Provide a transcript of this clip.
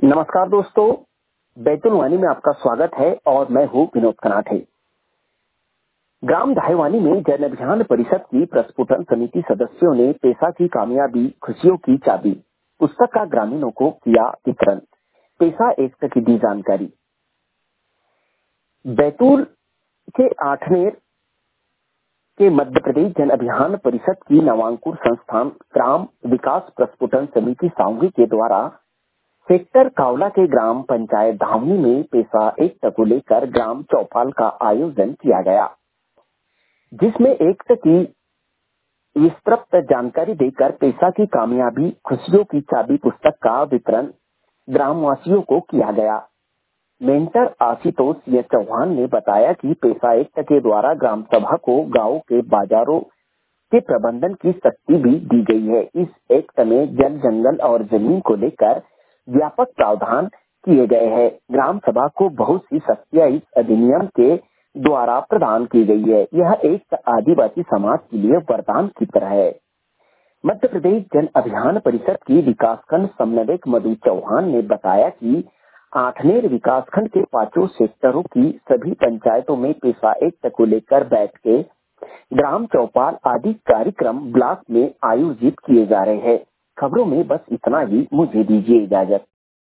नमस्कार दोस्तों, बैतूलवानी में आपका स्वागत है और मैं हूँ विनोद कनाठे। ग्राम धायवानी में जन अभियान परिषद की प्रस्फुटन समिति सदस्यों ने पेशा की कामयाबी खुशियों की चाबी पुस्तक का ग्रामीणों को किया वितरण। पेशा एकता की दी जानकारी। बैतूल के आठनेर के मध्य प्रदेश जन अभियान परिषद की नवांकुर संस्थान ग्राम विकास प्रस्फुटन समिति सांगी के द्वारा सेक्टर कावला के ग्राम पंचायत धावनी में पेशा एकता को लेकर ग्राम चौपाल का आयोजन किया गया, जिसमें एकता की विस्तृत जानकारी देकर पेशा की कामयाबी खुशियों की चाबी पुस्तक का वितरण ग्रामवासियों को किया गया। मेंटर आशुतोष चौहान ने बताया कि पेशा एकता के द्वारा ग्राम सभा को गांव के बाजारों के प्रबंधन की शक्ति भी दी गई है। इस एक्ट में जल, जंगल और जमीन को लेकर व्यापक प्रावधान किए गए हैं। ग्राम सभा को बहुत सी शक्तियां इस अधिनियम के द्वारा प्रदान की गई है। यह एक आदिवासी समाज के लिए वरदान की तरह है। मध्य प्रदेश जन अभियान परिषद की विकासखंड समन्वयक मधु चौहान ने बताया कि आठनेर विकासखंड के 5 सेक्टरों की सभी पंचायतों में पेशा एकता को लेकर बैठ के ग्राम चौपाल आदि कार्यक्रम ब्लॉक में आयोजित किए जा रहे हैं। खबरों में बस इतना ही। मुझे दीजिए इजाजत।